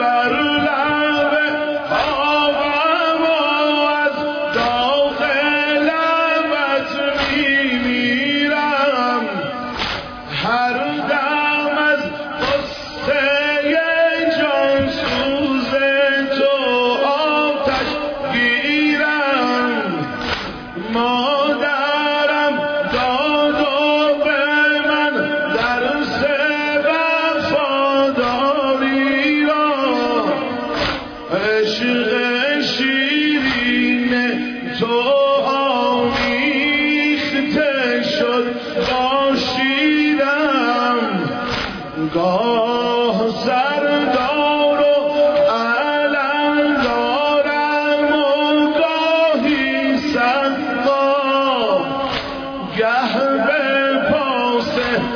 بر لب آبم و از داخل لبت میمیرم. هر دم از قصه جان سوز تو آتش گیرم. مادرم داد و به من درس وفاداری را، عشق شیرین تو آمیخته شد با شیرم. گاه سردار و علم دارم و گاهی سقا، گه به پاس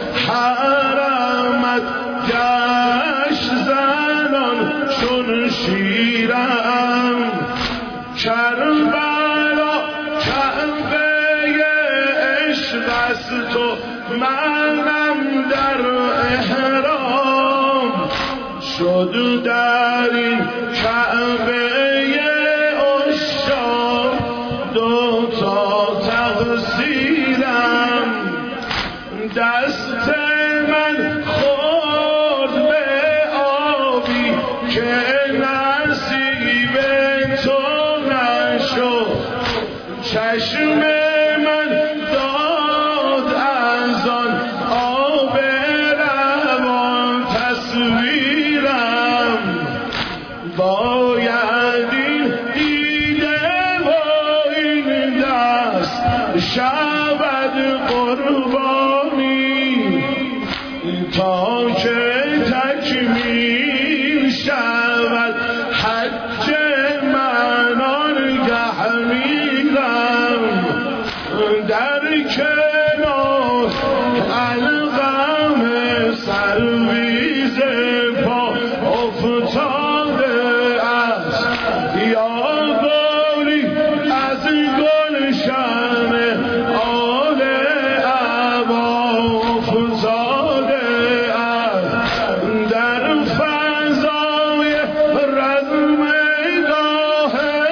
حرمت گشت زنان چون شیرم. کربلا کعبه عشق است و منم در احرام، شد در این کعبه عشاق دو تا تقصیرم. دست من خورد به آبی که نصیب تو نشد، چشم من داد از آن آب روان تصویرم. باید این دیده و این دست شود قربانی تا که تکمیل شود حج من. آنگه میرم در کنار الغم سرویز پا افتاده است، یا گلی از گلشن آل عبا افتاده است. در فضای رزمگاه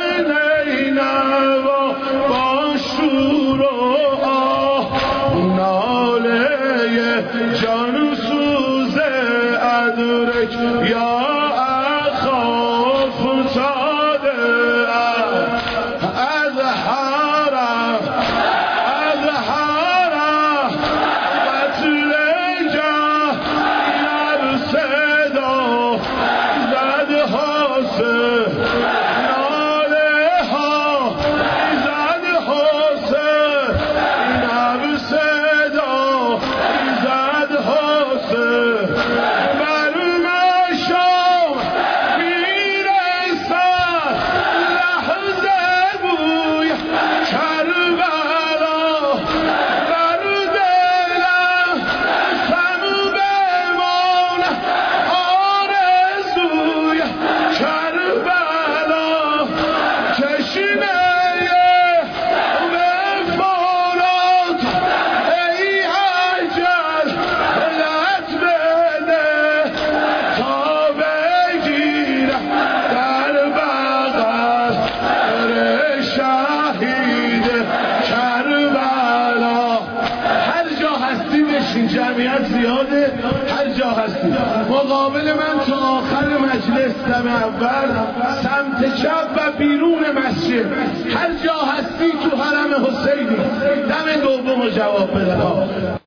نینوا با شور و آه ناله جان سوز ادرک یا اخاف افتاده است. از حرم قتل جه در صدا زد حسین، ناله ها زد حسین، نب صدا زد حسین. بر مشام میرسد لحظه بوی کربلا، بر دلم سم بماند آرزوی کربلا. تشنه وفات ای اجل لت بده تا بگیرم در بغل شهید کربلا. هر جا هستی بشین، جمعیت زیاده، هر جا هستی. مقابل من تا آخر مجلس دم اول، سمت چپ و بیرون مسجد، هر جا هستی تو حرم حسینی، دم دوم جواب بده.